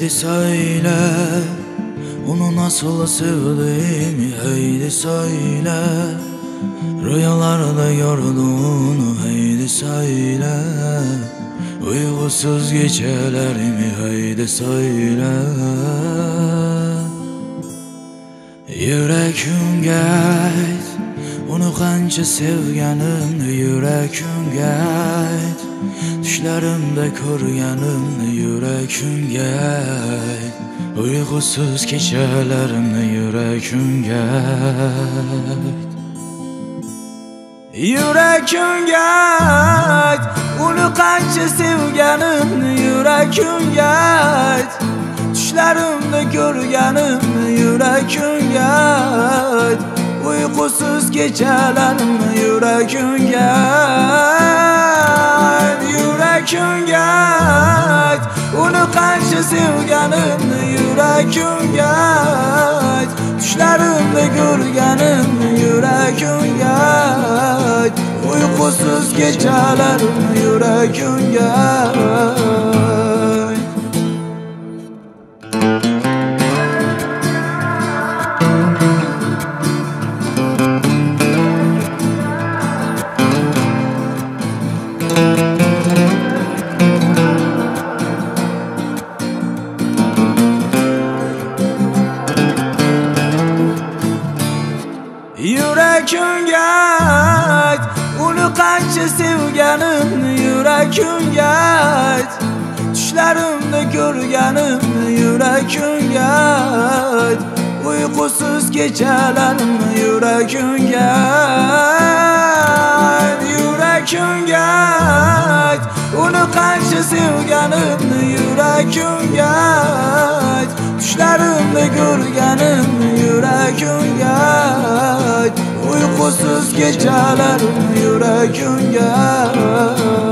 Haydi söyle, onu nasıl sevdiğimi haydi söyle. Rüyalarda gördüğünü haydi söyle. Uykusuz gecelerimi haydi söyle. Yüreğim gayt, onu qancha sevganimni yüreğim gayt. Düşlerimde ko'rganimni yüreğim gayt. Uykusuz gecelerimni yüreğim gayt. Yüreğim gayt, onu qancha sevganimni yüreğim gayt. Düşlerimde ko'rganimni yüreğim gayt. Uykusuz gecelerimni yüreğim gayt. Yüreğim gayt, onu qancha sevganimni yüreğim gayt. Düşlerimde ko'rganimni yüreğim gayt. Uykusuz gecelerimni yüreğim gayt. Yüreğim gayt, onu qancha sevganimni yüreğim gayt. Düşlerimde ko'rganimni yüreğim gayt. Uykusuz gecelerimni yüreğim gayt. Yüreğim gayt, onu qancha sevganimni yüreğim gayt. Düşlerimde ko'rganimni yüreğim gayt. Uykusuz gecelerimni yüreğim gayt.